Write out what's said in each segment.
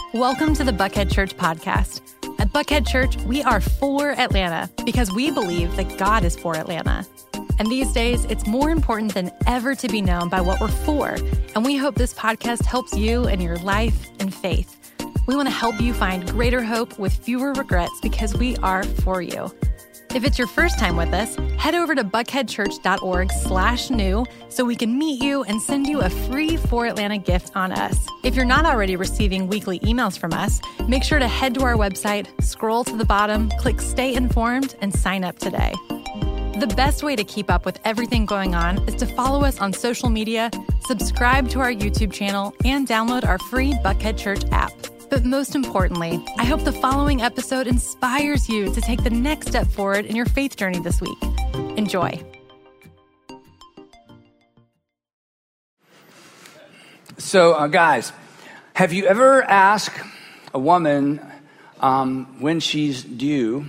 Welcome to the Buckhead Church podcast. At Buckhead Church, we are for Atlanta because we believe that God is for Atlanta. And these days, it's more important than ever to be known by what we're for. And we hope this podcast helps you in your life and faith. We want to help you find greater hope with fewer regrets because we are for you. If it's your first time with us, head over to buckheadchurch.org/new so we can meet you and send you a free For Atlanta gift on us. If you're not already receiving weekly emails from us, make sure to head to our website, scroll to the bottom, click Stay Informed, and sign up today. The best way to keep up with everything going on is to follow us on social media, subscribe to our YouTube channel, and download our free Buckhead Church app. But most importantly, I hope the following episode inspires you to take the next step forward in your faith journey this week. Enjoy. So, guys, have you ever asked a woman when she's due,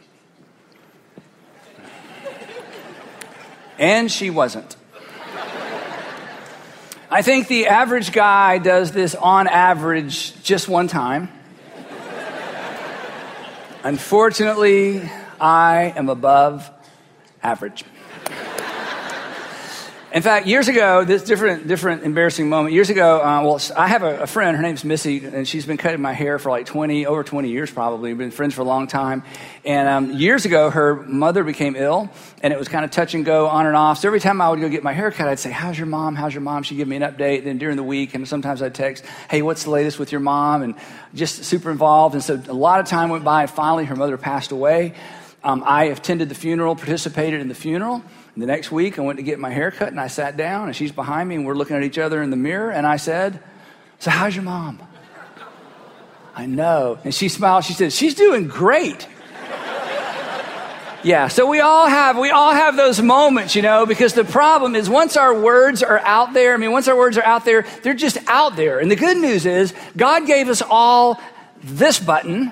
and she wasn't? I think the average guy does this on average just one time. Unfortunately, I am above average. In fact, years ago, this different embarrassing moment. Years ago, I have a friend, her name's Missy, and she's been cutting my hair for like over 20 years probably. We've been friends for a long time. And years ago, her mother became ill, and it was kind of touch and go, on and off. So every time I would go get my hair cut, I'd say, how's your mom? How's your mom? She'd give me an update. Then during the week, and sometimes I'd text, hey, what's the latest with your mom? And just super involved. And so a lot of time went by, and finally her mother passed away. I attended the funeral, participated in the funeral. The next week, I went to get my hair cut, and I sat down, and she's behind me, and we're looking at each other in the mirror, and I said, so how's your mom? I know. And she smiled. She said, she's doing great. Yeah, so we all have those moments, because the problem is once our words are out there, they're just out there. And the good news is God gave us all this button,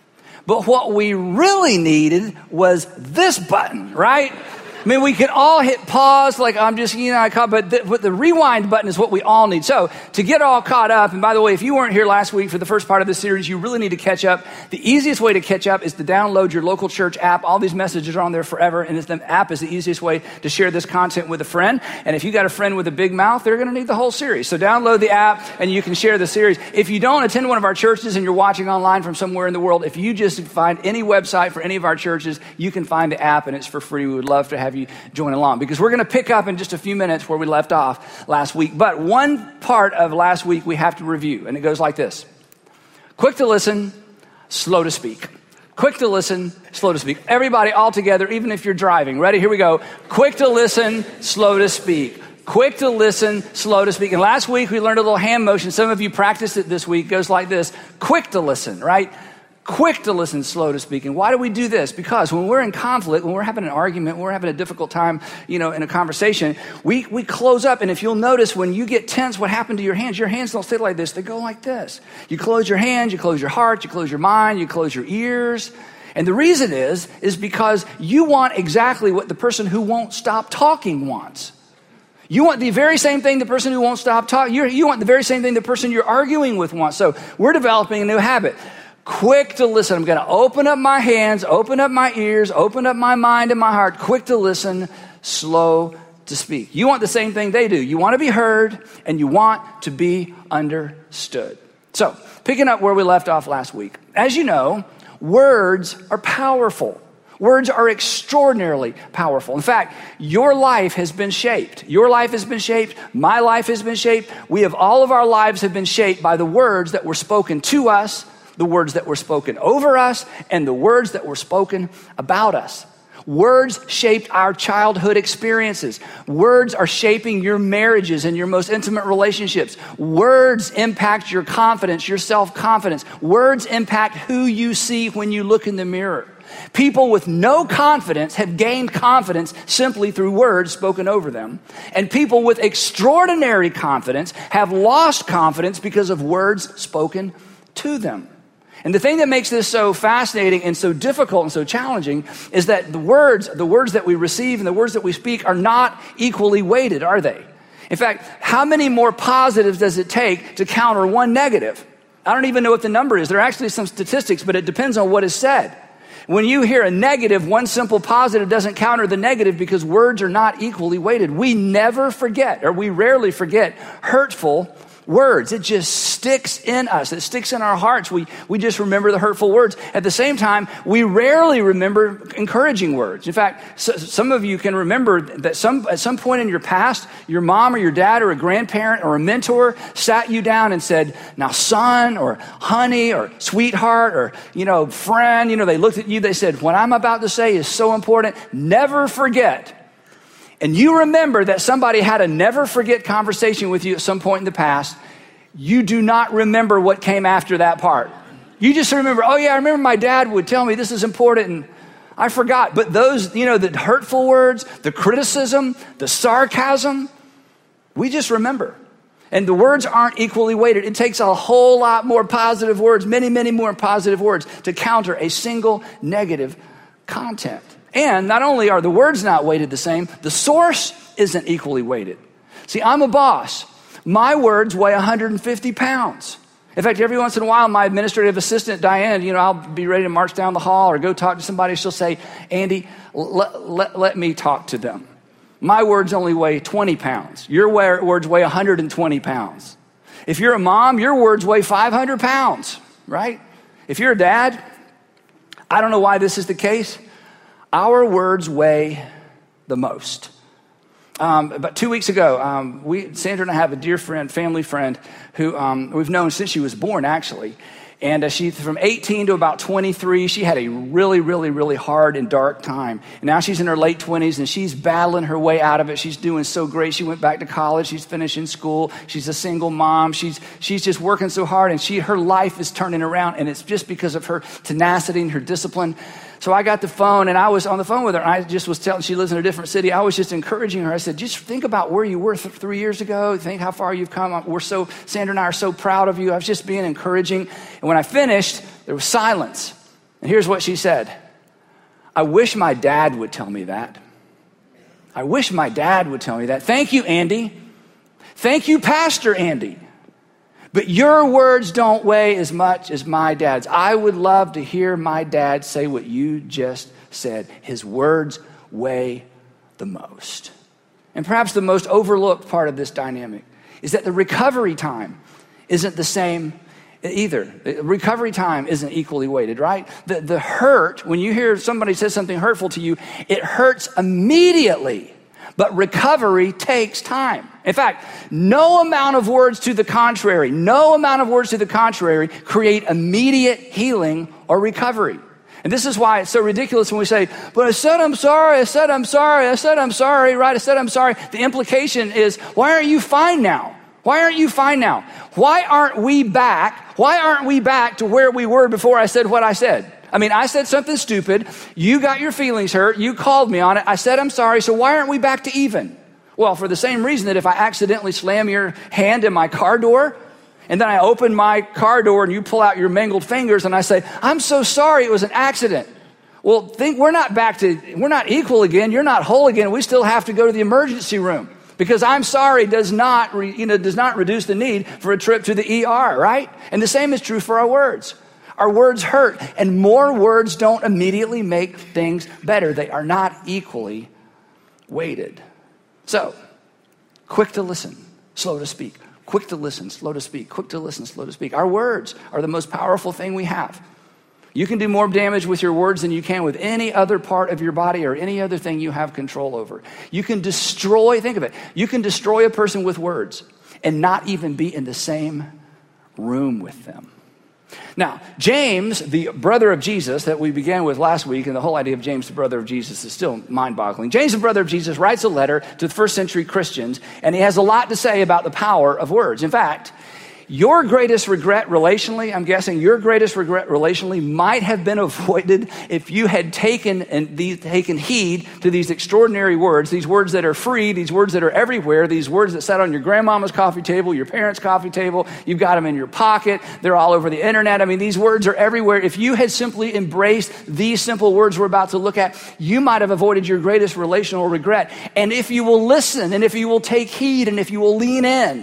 but what we really needed was this button, right? I mean, we can all hit pause like I'm just, but the rewind button is what we all need. So to get all caught up, and by the way, if you weren't here last week for the first part of this series, you really need to catch up. The easiest way to catch up is to download your local church app. All these messages are on there forever, and the app is the easiest way to share this content with a friend. And if you got a friend with a big mouth, they're going to need the whole series. So download the app, and you can share the series. If you don't attend one of our churches and you're watching online from somewhere in the world, if you just find any website for any of our churches, you can find the app, and it's for free. We would love to have you join along, because we're going to pick up in just a few minutes where we left off last week. But one part of last week we have to review, and it goes like this. Quick to listen, slow to speak. Quick to listen, slow to speak. Everybody all together, even if you're driving. Ready? Here we go. Quick to listen, slow to speak. Quick to listen, slow to speak. And last week we learned a little hand motion. Some of you practiced it this week. It goes like this. Quick to listen, right? Quick to listen, slow to speak. And why do we do this? Because when we're in conflict, when we're having an argument, when we're having a difficult time, in a conversation, we close up. And if you'll notice, when you get tense, what happened to your hands? Your hands don't stay like this. They go like this. You close your hands, you close your heart, you close your mind, you close your ears. And the reason is because you want exactly what the person who won't stop talking wants. You want the very same thing the person who won't stop talking. You want the very same thing the person you're arguing with wants. So we're developing a new habit. Quick to listen. I'm going to open up my hands, open up my ears, open up my mind and my heart. Quick to listen, slow to speak. You want the same thing they do. You want to be heard, and you want to be understood. So, picking up where we left off last week. As you know, words are powerful. Words are extraordinarily powerful. In fact, your life has been shaped. Your life has been shaped. My life has been shaped. All of our lives have been shaped by the words that were spoken to us, the words that were spoken over us, and the words that were spoken about us. Words shaped our childhood experiences. Words are shaping your marriages and your most intimate relationships. Words impact your confidence, your self-confidence. Words impact who you see when you look in the mirror. People with no confidence have gained confidence simply through words spoken over them. And people with extraordinary confidence have lost confidence because of words spoken to them. And the thing that makes this so fascinating and so difficult and so challenging is that the words that we receive and the words that we speak are not equally weighted, are they? In fact, how many more positives does it take to counter one negative? I don't even know what the number is. There are actually some statistics, but it depends on what is said. When you hear a negative, one simple positive doesn't counter the negative because words are not equally weighted. We never forget, or we rarely forget, hurtful words. It just sticks in us. It sticks in our hearts. We just remember the hurtful words. At the same time, we rarely remember encouraging words. In fact, some of you can remember that at some point in your past, your mom or your dad or a grandparent or a mentor sat you down and said, now son or honey or sweetheart or, friend, they looked at you, they said, what I'm about to say is so important. Never forget. And you remember that somebody had a never forget conversation with you at some point in the past, you do not remember what came after that part. You just remember, oh yeah, I remember my dad would tell me this is important and I forgot. But those, the hurtful words, the criticism, the sarcasm, we just remember. And the words aren't equally weighted. It takes a whole lot more positive words, many, many more positive words to counter a single negative content. And not only are the words not weighted the same, the source isn't equally weighted. See, I'm a boss. My words weigh 150 pounds. In fact, every once in a while, my administrative assistant, Diane, I'll be ready to march down the hall or go talk to somebody. She'll say, Andy, let me talk to them. My words only weigh 20 pounds. Your words weigh 120 pounds. If you're a mom, your words weigh 500 pounds, right? If you're a dad, I don't know why this is the case. Our words weigh the most. About 2 weeks ago, Sandra and I have a dear friend, family friend, who we've known since she was born, actually. And she, from 18 to about 23, she had a really, really, really hard and dark time. And now she's in her late 20s, and she's battling her way out of it. She's doing so great. She went back to college. She's finishing school. She's a single mom. She's just working so hard, and her life is turning around, and it's just because of her tenacity and her discipline. So I got the phone, and I was on the phone with her, and I just was telling, she lives in a different city. I was just encouraging her. I said, just think about where you were 3 years ago. Think how far you've come. Sandra and I are so proud of you. I was just being encouraging. And when I finished, there was silence. And here's what she said. I wish my dad would tell me that. I wish my dad would tell me that. Thank you, Andy. Thank you, Pastor Andy. But your words don't weigh as much as my dad's. I would love to hear my dad say what you just said. His words weigh the most. And perhaps the most overlooked part of this dynamic is that the recovery time isn't the same either. Recovery time isn't equally weighted, right? The hurt, when you hear somebody say something hurtful to you, it hurts immediately. But recovery takes time. In fact, no amount of words to the contrary create immediate healing or recovery. And this is why it's so ridiculous when we say, but I said I'm sorry, right? I said I'm sorry. The implication is, why aren't you fine now? Why aren't you fine now? Why aren't we back to where we were before I said what I said? I mean, I said something stupid. You got your feelings hurt. You called me on it. I said, I'm sorry. So why aren't we back to even? Well, for the same reason that if I accidentally slam your hand in my car door, and then I open my car door and you pull out your mangled fingers and I say, I'm so sorry, it was an accident. Well, we're not equal again. You're not whole again. We still have to go to the emergency room because I'm sorry does not reduce the need for a trip to the ER, right? And the same is true for our words. Our words hurt, and more words don't immediately make things better. They are not equally weighted. So, quick to listen, slow to speak. Quick to listen, slow to speak. Quick to listen, slow to speak. Our words are the most powerful thing we have. You can do more damage with your words than you can with any other part of your body or any other thing you have control over. You can destroy, think of it, you can destroy a person with words and not even be in the same room with them. Now, James, the brother of Jesus that we began with last week, and the whole idea of James, the brother of Jesus, is still mind-boggling. James, the brother of Jesus, writes a letter to the first century Christians, and he has a lot to say about the power of words. In fact, your greatest regret relationally, I'm guessing your greatest regret relationally might have been avoided if you had taken heed to these extraordinary words, these words that are free, these words that are everywhere, these words that sat on your grandmama's coffee table, your parents' coffee table, you've got them in your pocket, they're all over the internet. I mean, these words are everywhere. If you had simply embraced these simple words we're about to look at, you might have avoided your greatest relational regret. And if you will listen, and if you will take heed, and if you will lean in,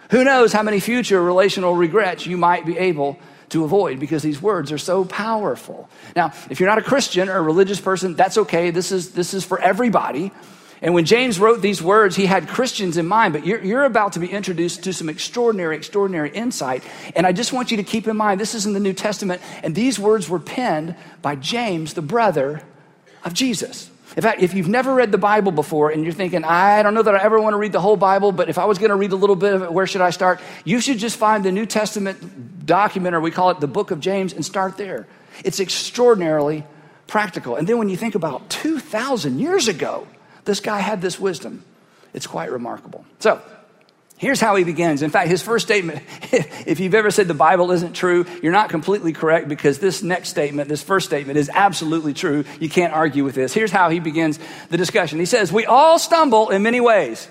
Who knows how many future relational regrets you might be able to avoid because these words are so powerful. Now, if you're not a Christian or a religious person, that's okay. This is for everybody. And when James wrote these words, he had Christians in mind, but you're about to be introduced to some extraordinary insight. And I just want you to keep in mind, this is in the New Testament, and these words were penned by James, the brother of Jesus. In fact, if you've never read the Bible before and you're thinking, I don't know that I ever want to read the whole Bible, but if I was going to read a little bit of it, where should I start? You should just find the New Testament document, or we call it the book of James, and start there. It's extraordinarily practical. And then when you think about 2,000 years ago, this guy had this wisdom. It's quite remarkable. So here's how he begins. In fact, his first statement, if you've ever said the Bible isn't true, you're not completely correct, because this first statement is absolutely true. You can't argue with this. Here's how he begins the discussion. He says, we all stumble in many ways.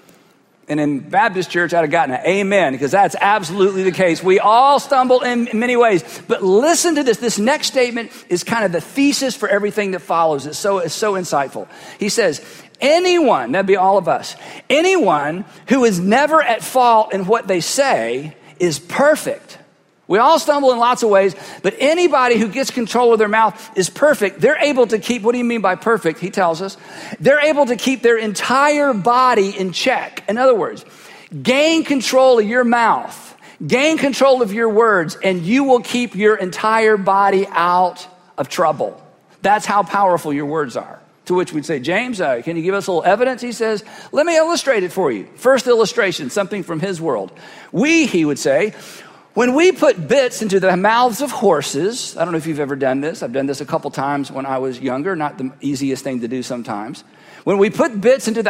And in Baptist church, I'd have gotten an amen, because that's absolutely the case. We all stumble in many ways. But listen to this. This next statement is kind of the thesis for everything that follows. It's so insightful. He says, anyone, that'd be all of us, anyone who is never at fault in what they say is perfect. We all stumble in lots of ways, but anybody who gets control of their mouth is perfect. They're able to keep, what do you mean by perfect? He tells us, they're able to keep their entire body in check. In other words, gain control of your mouth, gain control of your words, and you will keep your entire body out of trouble. That's how powerful your words are. To which we'd say, James, can you give us a little evidence? He says, let me illustrate it for you. First illustration, something from his world. He would say, when we put bits into the mouths of horses, I don't know if you've ever done this. I've done this a couple times when I was younger, not the easiest thing to do sometimes. When we put bits into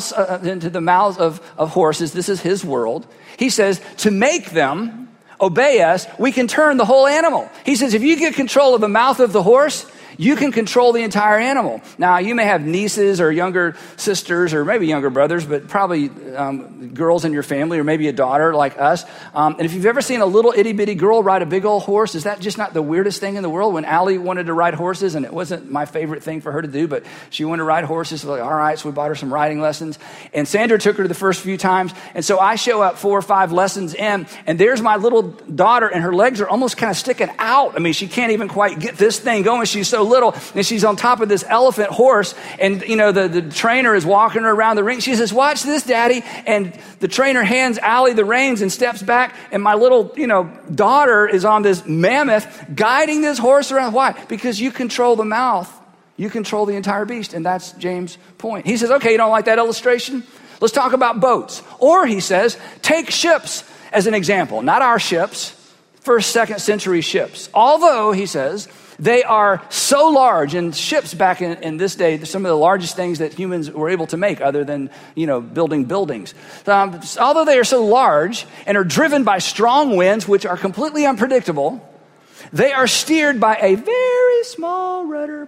the mouths of horses, this is his world. He says, to make them obey us, we can turn the whole animal. He says, if you get control of the mouth of the horse, you can control the entire animal. Now, you may have nieces or younger sisters or maybe younger brothers, but probably girls in your family, or maybe a daughter like us. And if you've ever seen a little itty bitty girl ride a big old horse, is that just not the weirdest thing in the world? When Allie wanted to ride horses, and it wasn't my favorite thing for her to do, but she wanted to ride horses. So like, all right, so we bought her some riding lessons. And Sandra took her the first few times. And so I show up 4 or 5 lessons in, and there's my little daughter, and her legs are almost kind of sticking out. I mean, she can't even quite get this thing going. She's so little, and she's on top of this elephant horse, and the trainer is walking her around the ring. She says, watch this, Daddy. And the trainer hands Allie the reins and steps back, and my little daughter is on this mammoth guiding this horse around. Why? Because you control the mouth, you control the entire beast. And that's James' point. He says, okay, you don't like that illustration? Let's talk about boats. Or he says, take ships as an example. Not our ships, 1st, 2nd century ships. Although, he says, they are so large, and ships back in this day, some of the largest things that humans were able to make, other than, building buildings. Although they are so large and are driven by strong winds, which are completely unpredictable, they are steered by a very small rudder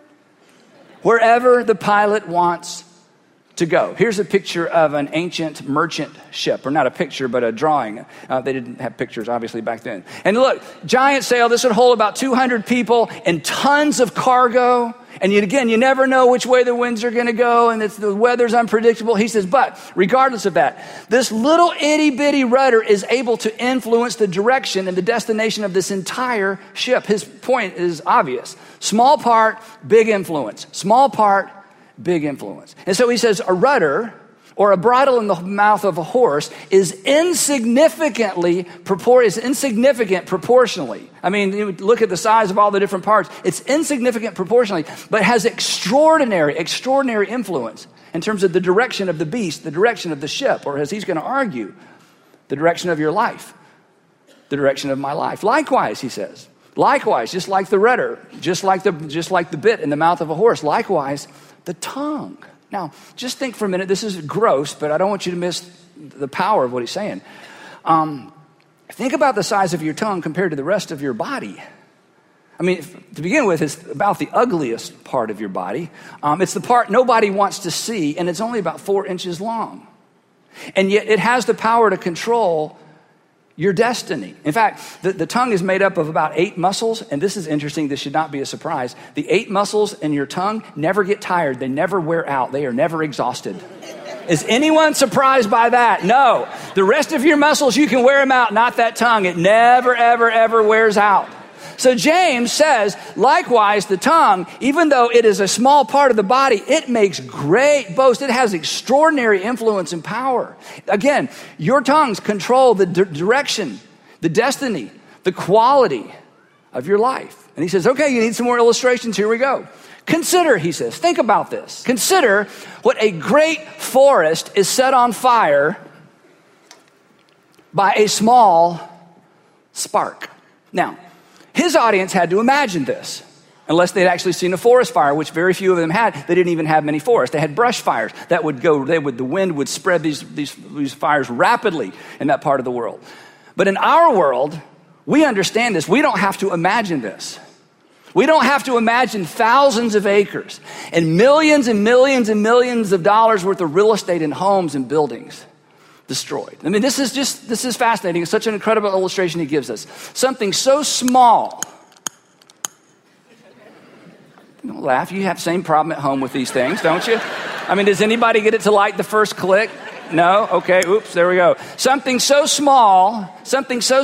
wherever the pilot wants to go. Here's a picture of an ancient merchant ship, or not a picture, but a drawing. They didn't have pictures, obviously, back then. And look, giant sail. This would hold about 200 people and tons of cargo. And you never know which way the winds are going to go, and the weather's unpredictable. He says, but regardless of that, this little itty bitty rudder is able to influence the direction and the destination of this entire ship. His point is obvious. Small part, big influence. Small part, big influence. And so he says a rudder or a bridle in the mouth of a horse is insignificant proportionally. I mean, you look at the size of all the different parts. It's insignificant proportionally, but has extraordinary influence in terms of the direction of the beast, the direction of the ship, or as he's going to argue, the direction of your life, the direction of my life. Likewise, he says, just like the rudder, just like the bit in the mouth of a horse, likewise, the tongue. Now, just think for a minute. This is gross, but I don't want you to miss the power of what he's saying. Think about the size of your tongue compared to the rest of your body. I mean, to begin with, it's about the ugliest part of your body. It's the part nobody wants to see, and it's only about 4 inches long. And yet it has the power to control your destiny. In fact, the tongue is made up of about 8 muscles, and this is interesting. This should not be a surprise. The 8 muscles in your tongue never get tired. They never wear out. They are never exhausted. Is anyone surprised by that? No. The rest of your muscles, you can wear them out, not that tongue. It never, ever, ever wears out. So James says, likewise, the tongue, even though it is a small part of the body, it makes great boast. It has extraordinary influence and power. Again, your tongues control the direction, the destiny, the quality of your life. And he says, okay, you need some more illustrations. Here we go. Consider, he says, think about this. Consider what a great forest is set on fire by a small spark. Now, his audience had to imagine this, unless they'd actually seen a forest fire, which very few of them had. They didn't even have many forests. They had brush fires that would go, the wind would spread these fires rapidly in that part of the world. But in our world, we understand this. We don't have to imagine this. We don't have to imagine thousands of acres and millions and millions and millions of dollars worth of real estate and homes and buildings destroyed. I mean, this is fascinating. It's such an incredible illustration he gives us. Something so small. Don't laugh. You have the same problem at home with these things, don't you? I mean, does anybody get it to like the first click? No? Okay, oops, there we go. Something so small, something so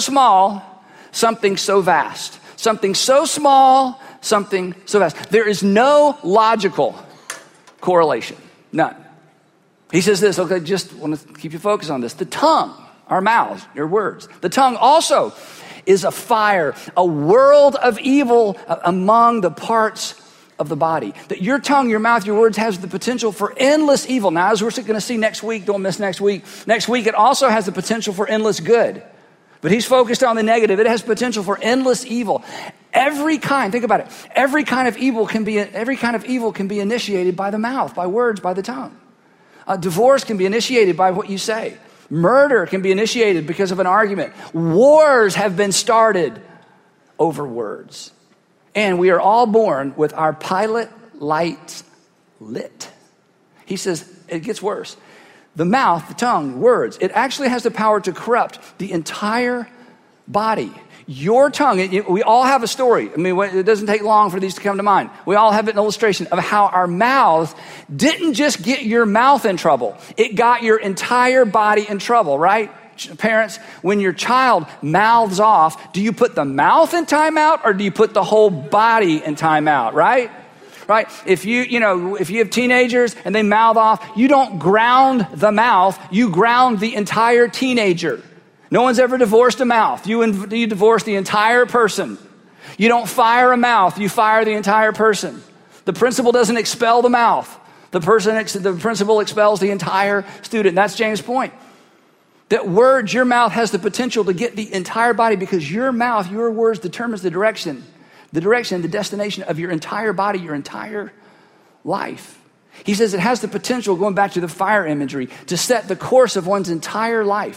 vast. Something so small, something so vast. There is no logical correlation. None. He says this, okay, just want to keep you focused on this. The tongue, our mouths, your words. The tongue also is a fire, a world of evil among the parts of the body. That your tongue, your mouth, your words has the potential for endless evil. Now, as we're going to see next week, don't miss next week. Next week, it also has the potential for endless good. But he's focused on the negative. It has potential for endless evil. Every kind, think about it. Every kind of evil can be initiated by the mouth, by words, by the tongue. Divorce can be initiated by what you say. Murder can be initiated because of an argument. Wars have been started over words. And we are all born with our pilot lights lit. He says it gets worse. The mouth, the tongue, words, it actually has the power to corrupt the entire body. Your tongue, we all have a story. I mean, it doesn't take long for these to come to mind. We all have an illustration of how our mouth didn't just get your mouth in trouble. It got your entire body in trouble, right? Parents, when your child mouths off, do you put the mouth in timeout or do you put the whole body in timeout, right? Right? If you have teenagers and they mouth off, you don't ground the mouth, you ground the entire teenager. No one's ever divorced a mouth. You divorce the entire person. You don't fire a mouth, you fire the entire person. The principal doesn't expel the mouth. The principal expels the entire student. That's James' point. That words, your mouth has the potential to get the entire body because your mouth, your words determines the direction, the destination of your entire body, your entire life. He says it has the potential, going back to the fire imagery, to set the course of one's entire life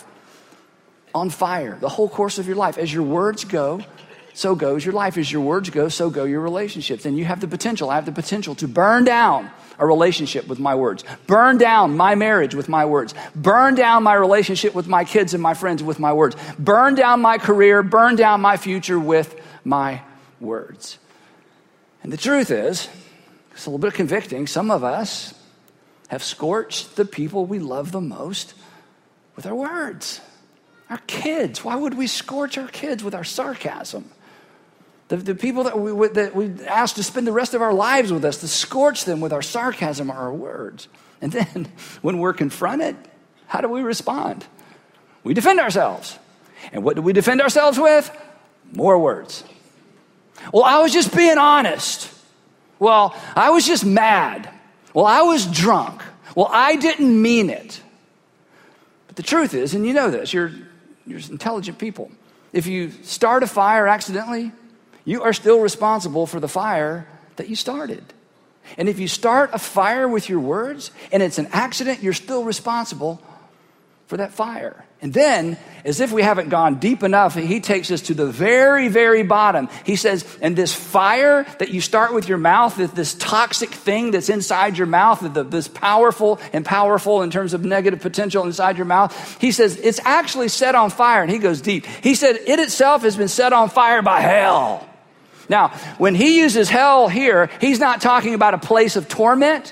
on fire, the whole course of your life. As your words go, so goes your life. As your words go, so go your relationships. And you have the potential, I have the potential to burn down a relationship with my words, burn down my marriage with my words, burn down my relationship with my kids and my friends with my words, burn down my career, burn down my future with my words. And the truth is, it's a little bit convicting, some of us have scorched the people we love the most with our words. Our kids, why would we scorch our kids with our sarcasm? The people that we ask to spend the rest of our lives with us, to scorch them with our sarcasm or our words. And then when we're confronted, how do we respond? We defend ourselves. And what do we defend ourselves with? More words. Well, I was just being honest. Well, I was just mad. Well, I was drunk. Well, I didn't mean it. But the truth is, and you know this, you're intelligent people. If you start a fire accidentally, you are still responsible for the fire that you started. And if you start a fire with your words and it's an accident, you're still responsible for that fire. And then, as if we haven't gone deep enough, he takes us to the very, very bottom. He says, and this fire that you start with your mouth, this toxic thing that's inside your mouth, this powerful in terms of negative potential inside your mouth, he says, it's actually set on fire. And he goes deep. He said, it itself has been set on fire by hell. Now, when he uses hell here, he's not talking about a place of torment.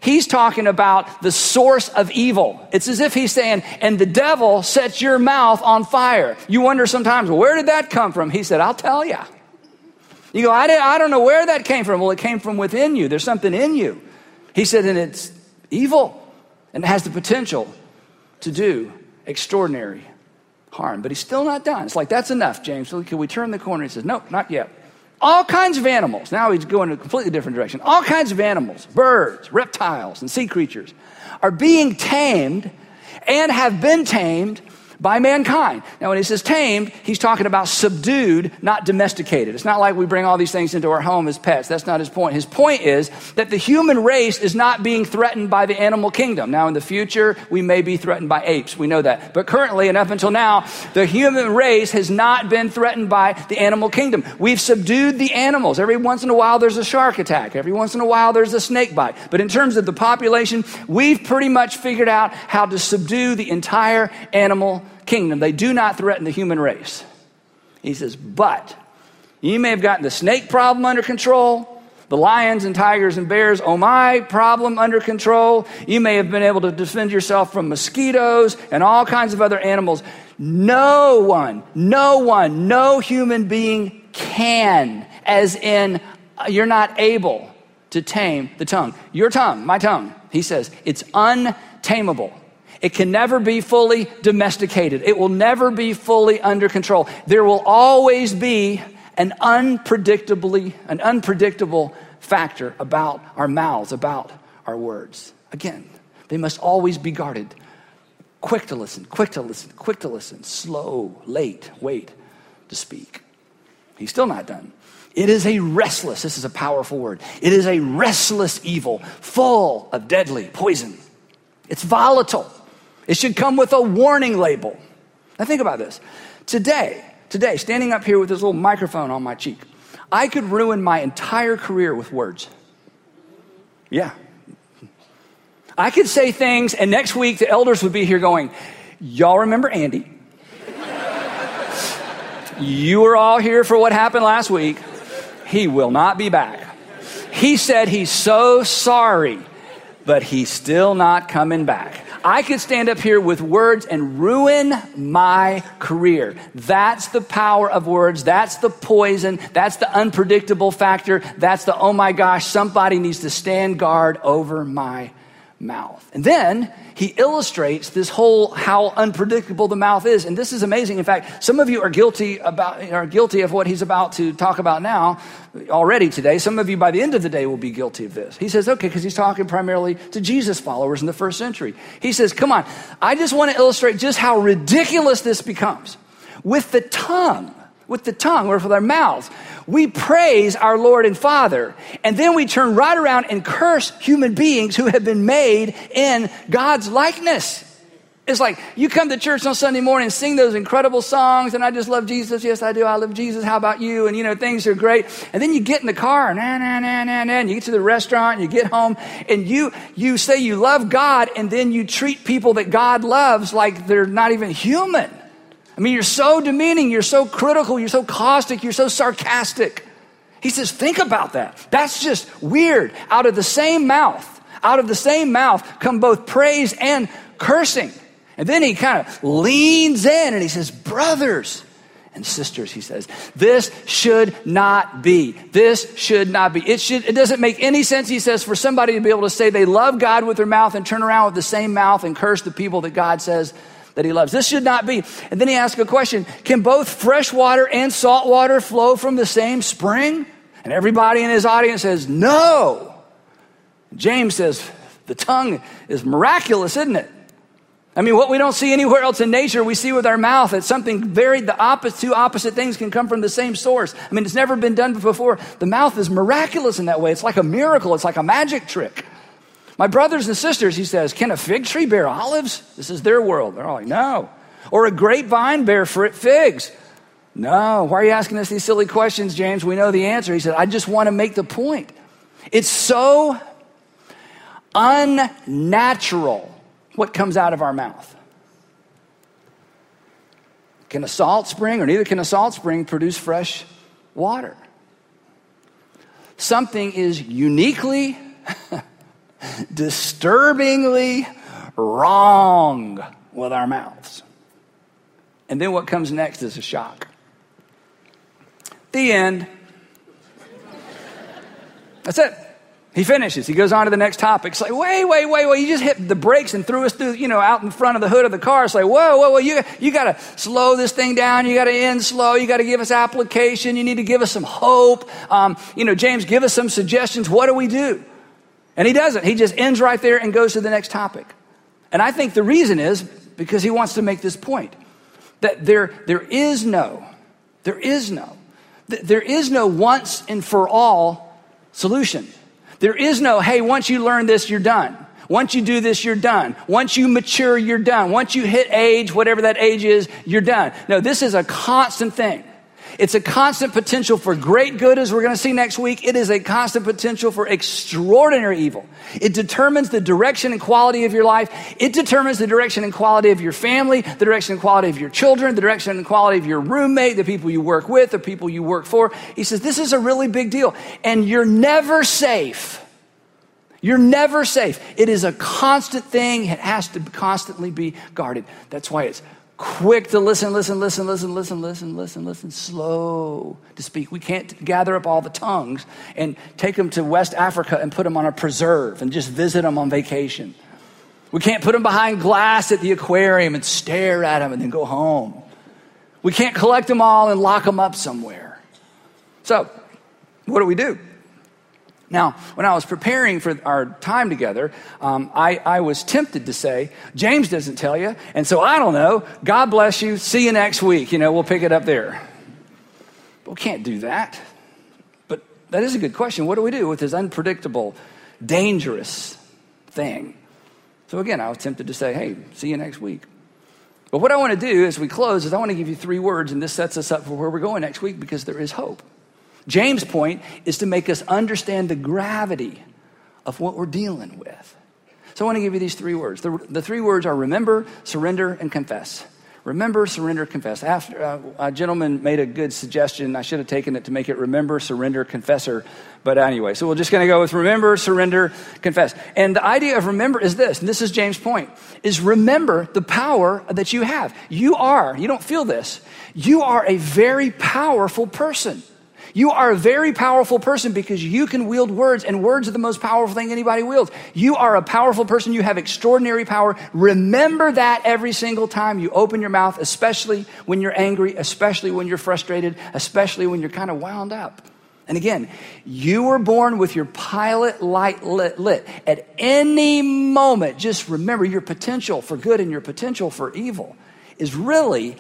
He's talking about the source of evil. It's as if he's saying, and the devil sets your mouth on fire. You wonder sometimes, well, where did that come from? He said, I'll tell you. You go, I don't know where that came from. Well, it came from within you. There's something in you. He said, and it's evil and it has the potential to do extraordinary harm. But he's still not done. It's like, that's enough, James. So can we turn the corner? He says, no, not yet. All kinds of animals. Now he's going in a completely different direction. All kinds of animals, birds, reptiles, and sea creatures are being tamed and have been tamed by mankind. Now, when he says tamed, he's talking about subdued, not domesticated. It's not like we bring all these things into our home as pets. That's not his point. His point is that the human race is not being threatened by the animal kingdom. Now, in the future, we may be threatened by apes. We know that. But currently, and up until now, the human race has not been threatened by the animal kingdom. We've subdued the animals. Every once in a while, there's a shark attack. Every once in a while, there's a snake bite. But in terms of the population, we've pretty much figured out how to subdue the entire animal kingdom. They do not threaten the human race. He says, but you may have gotten the snake problem under control, the lions and tigers and bears, oh my, problem under control. You may have been able to defend yourself from mosquitoes and all kinds of other animals. No human being can, as in you're not able to tame the tongue. Your tongue, my tongue, he says, it's untamable. It can never be fully domesticated. It will never be fully under control. There will always be an unpredictable factor about our mouths, about our words. Again, they must always be guarded. Quick to listen, slow, late, wait to speak. He's still not done. It is a restless, this is a powerful word. It is a restless evil, full of deadly poison. It's volatile. It should come with a warning label. Now think about this. Today, standing up here with this little microphone on my cheek, I could ruin my entire career with words. Yeah. I could say things, and next week the elders would be here going, y'all remember Andy? You were all here for what happened last week. He will not be back. He said he's so sorry, but he's still not coming back. I could stand up here with words and ruin my career. That's the power of words. That's the poison. That's the unpredictable factor. That's the, oh my gosh, somebody needs to stand guard over my mouth. And then he illustrates this whole how unpredictable the mouth is. And this is amazing. In fact, some of you are guilty of what he's about to talk about now already today. Some of you by the end of the day will be guilty of this. He says, okay, because he's talking primarily to Jesus followers in the first century. He says, come on, I just want to illustrate just how ridiculous this becomes. With the tongue, or with our mouths, we praise our Lord and Father, and then we turn right around and curse human beings who have been made in God's likeness. It's like you come to church on Sunday morning and sing those incredible songs, and I just love Jesus. Yes, I do. I love Jesus. How about you? And, things are great. And then you get in the car, and you get to the restaurant, and you get home, and you say you love God, and then you treat people that God loves like they're not even human. I mean, you're so demeaning, you're so critical, you're so caustic, you're so sarcastic. He says, think about that. That's just weird. Out of the same mouth come both praise and cursing. And then he kind of leans in and he says, brothers and sisters, he says, this should not be. This should not be. It doesn't make any sense, he says, for somebody to be able to say they love God with their mouth and turn around with the same mouth and curse the people that God says that he loves. This should not be. And then he asks a question, can both fresh water and salt water flow from the same spring? And everybody in his audience says, no. James says, the tongue is miraculous, isn't it? I mean, what we don't see anywhere else in nature, we see with our mouth. It's something two opposite things can come from the same source. I mean, it's never been done before. The mouth is miraculous in that way. It's like a miracle. It's like a magic trick. My brothers and sisters, he says, can a fig tree bear olives? This is their world. They're all like, no. Or a grapevine bear figs? No. Why are you asking us these silly questions, James? We know the answer. He said, I just want to make the point. It's so unnatural what comes out of our mouth. Can a salt spring, or neither can a salt spring, produce fresh water? Something is uniquely disturbingly wrong with our mouths. And then what comes next is a shock. The end. That's it. He finishes. He goes on to the next topic. It's like, wait. You just hit the brakes and threw us through, out in front of the hood of the car. It's like, whoa. You got to slow this thing down. You got to end slow. You got to give us application. You need to give us some hope. James, give us some suggestions. What do we do? And he doesn't. He just ends right there and goes to the next topic. And I think the reason is because he wants to make this point that there is no once and for all solution. There is no, hey, once you learn this, you're done. Once you do this, you're done. Once you mature, you're done. Once you hit age, whatever that age is, you're done. No, this is a constant thing. It's a constant potential for great good, as we're going to see next week. It is a constant potential for extraordinary evil. It determines the direction and quality of your life. It determines the direction and quality of your family, the direction and quality of your children, the direction and quality of your roommate, the people you work with, the people you work for. He says, this is a really big deal, and you're never safe. You're never safe. It is a constant thing. It has to constantly be guarded. That's why it's quick to listen, slow to speak. We can't gather up all the tongues and take them to West Africa and put them on a preserve and just visit them on vacation. We can't put them behind glass at the aquarium and stare at them and then go home. We can't collect them all and lock them up somewhere. So, what do? Now, when I was preparing for our time together, I was tempted to say, James doesn't tell you, and so I don't know. God bless you. See you next week. We'll pick it up there. But we can't do that. But that is a good question. What do we do with this unpredictable, dangerous thing? So again, I was tempted to say, hey, see you next week. But what I want to do as we close is I want to give you 3 words, and this sets us up for where we're going next week because there is hope. James' point is to make us understand the gravity of what we're dealing with. So I want to give you these 3 words. The 3 words are remember, surrender, and confess. Remember, surrender, confess. After a gentleman made a good suggestion. I should have taken it to make it remember, surrender, confessor. But anyway, so we're just going to go with remember, surrender, confess. And the idea of remember is this, and this is James' point, is remember the power that you have. You don't feel this, you are a very powerful person. You are a very powerful person because you can wield words, and words are the most powerful thing anybody wields. You are a powerful person. You have extraordinary power. Remember that every single time you open your mouth, especially when you're angry, especially when you're frustrated, especially when you're kind of wound up. And again, you were born with your pilot light lit. At any moment, just remember your potential for good and your potential for evil is really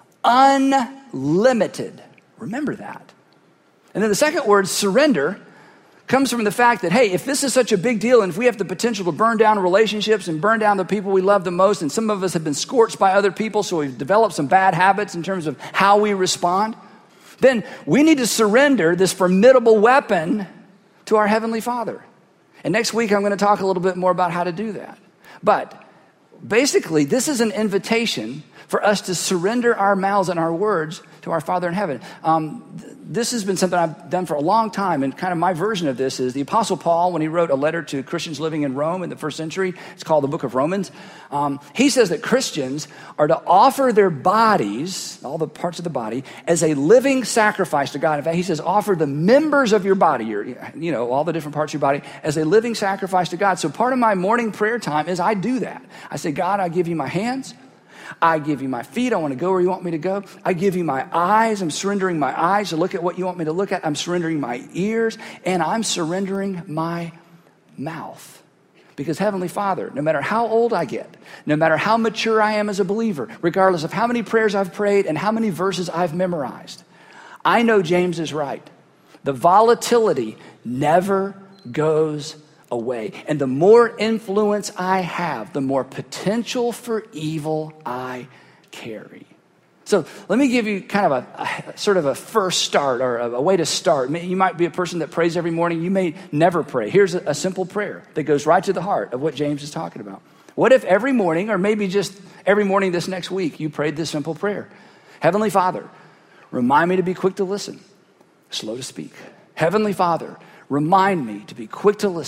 unlimited. Remember that. And then the second word, surrender, comes from the fact that, hey, if this is such a big deal and if we have the potential to burn down relationships and burn down the people we love the most, and some of us have been scorched by other people, so we've developed some bad habits in terms of how we respond, then we need to surrender this formidable weapon to our Heavenly Father. And next week, I'm going to talk a little bit more about how to do that. But basically, this is an invitation for us to surrender our mouths and our words to our Father in heaven. This has been something I've done for a long time, and kind of my version of this is the Apostle Paul, when he wrote a letter to Christians living in Rome in the first century, it's called the Book of Romans. He says that Christians are to offer their bodies, all the parts of the body, as a living sacrifice to God. In fact, he says offer the members of your body, all the different parts of your body, as a living sacrifice to God. So part of my morning prayer time is I do that. I say, God, I give you my hands. I give you my feet. I want to go where you want me to go. I give you my eyes. I'm surrendering my eyes to look at what you want me to look at. I'm surrendering my ears, and I'm surrendering my mouth. Because Heavenly Father, no matter how old I get, no matter how mature I am as a believer, regardless of how many prayers I've prayed and how many verses I've memorized, I know James is right. The volatility never goes away. And the more influence I have, the more potential for evil I carry. So let me give you kind of a sort of a first start or a way to start. You might be a person that prays every morning. You may never pray. Here's a simple prayer that goes right to the heart of what James is talking about. What if every morning, or maybe just every morning this next week, you prayed this simple prayer? Heavenly Father, remind me to be quick to listen, slow to speak. Heavenly Father, remind me to be quick to listen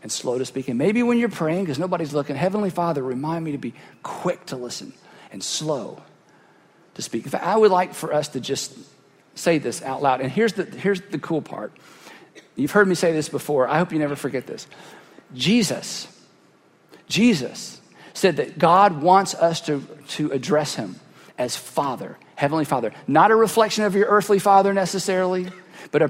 and slow to speak. And maybe when you're praying, because nobody's looking, Heavenly Father, remind me to be quick to listen and slow to speak. In fact, I would like for us to just say this out loud. And here's the cool part. You've heard me say this before. I hope you never forget this. Jesus said that God wants us to address him as Father, Heavenly Father. Not a reflection of your earthly father necessarily, but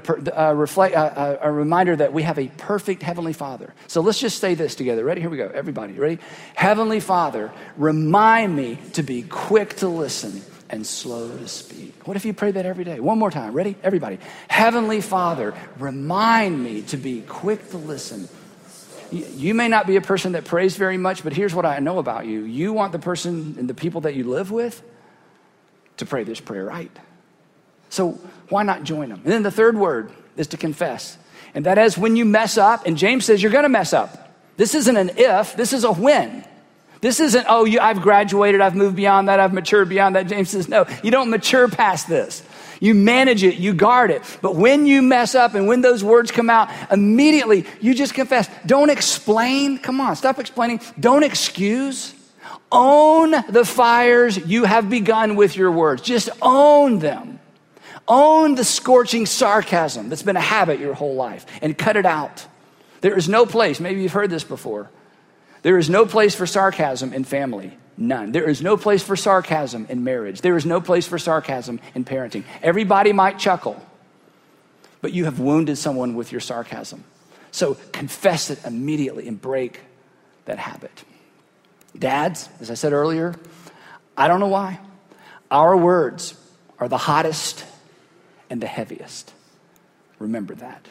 a reminder that we have a perfect Heavenly Father. So let's just say this together. Ready? Here we go. Everybody, ready? Heavenly Father, remind me to be quick to listen and slow to speak. What if you pray that every day? One more time. Ready? Everybody. Heavenly Father, remind me to be quick to listen. You may not be a person that prays very much, but here's what I know about you. You want the person and the people that you live with to pray this prayer right. So why not join them? And then the third word is to confess. And that is when you mess up, and James says you're going to mess up. This isn't an if, this is a when. This isn't, I've graduated, I've moved beyond that, I've matured beyond that. James says, no, you don't mature past this. You manage it, you guard it. But when you mess up and when those words come out, immediately you just confess. Don't explain. Come on, stop explaining. Don't excuse. Own the fires you have begun with your words. Just own them. Own the scorching sarcasm that's been a habit your whole life and cut it out. There is no place, maybe you've heard this before, there is no place for sarcasm in family. None. There is no place for sarcasm in marriage. There is no place for sarcasm in parenting. Everybody might chuckle, but you have wounded someone with your sarcasm. So confess it immediately and break that habit. Dads, as I said earlier, I don't know why, our words are the hottest and the heaviest. Remember that.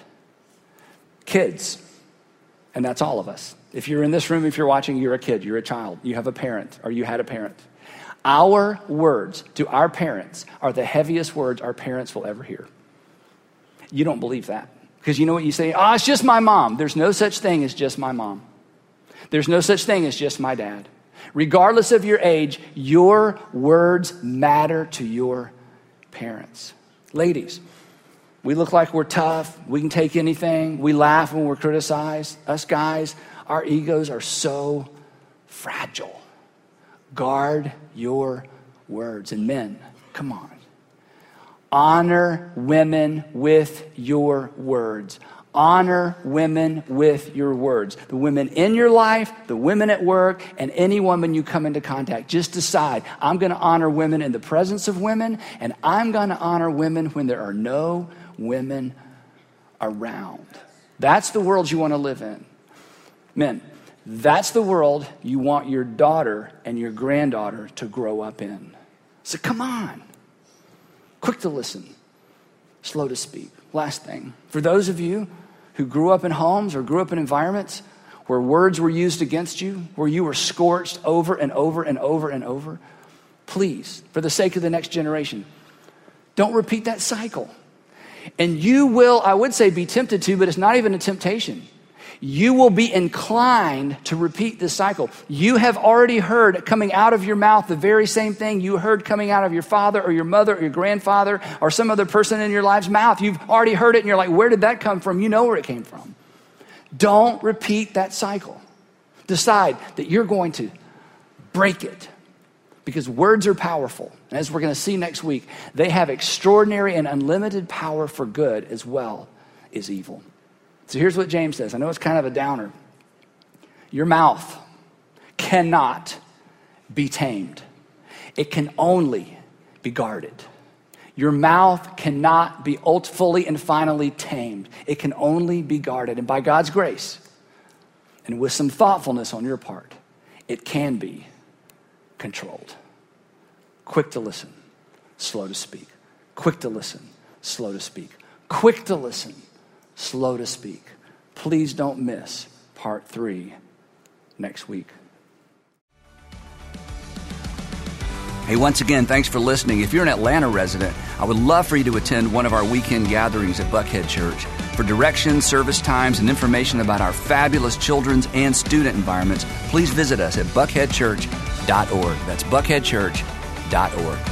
Kids, and that's all of us. If you're in this room, if you're watching, you're a kid, you're a child, you have a parent, or you had a parent. Our words to our parents are the heaviest words our parents will ever hear. You don't believe that. Because you know what you say? It's just my mom. There's no such thing as just my mom. There's no such thing as just my dad. Regardless of your age, your words matter to your parents. Ladies, we look like we're tough. We can take anything. We laugh when we're criticized. Us guys, our egos are so fragile. Guard your words. And men, come on. Honor women with your words. Honor women with your words. The women in your life, the women at work, and any woman you come into contact. Just decide, I'm going to honor women in the presence of women, and I'm going to honor women when there are no women around. That's the world you want to live in. Men, that's the world you want your daughter and your granddaughter to grow up in. So come on. Quick to listen, slow to speak. Last thing, for those of you who grew up in homes or grew up in environments where words were used against you, where you were scorched over and over and over and over, please, for the sake of the next generation, don't repeat that cycle. And you will, I would say, be tempted to, but it's not even a temptation. You will be inclined to repeat this cycle. You have already heard coming out of your mouth the very same thing you heard coming out of your father or your mother or your grandfather or some other person in your life's mouth. You've already heard it and you're like, where did that come from? You know where it came from. Don't repeat that cycle. Decide that you're going to break it because words are powerful. And as we're going to see next week, they have extraordinary and unlimited power for good as well as evil. So here's what James says. I know it's kind of a downer. Your mouth cannot be tamed. It can only be guarded. Your mouth cannot be fully and finally tamed. It can only be guarded. And by God's grace and with some thoughtfulness on your part, it can be controlled. Quick to listen, slow to speak. Quick to listen, slow to speak. Quick to listen, slow to speak. Please don't miss part 3 next week. Hey, once again, thanks for listening. If you're an Atlanta resident, I would love for you to attend one of our weekend gatherings at Buckhead Church. For directions, service times, and information about our fabulous children's and student environments, please visit us at buckheadchurch.org. That's buckheadchurch.org.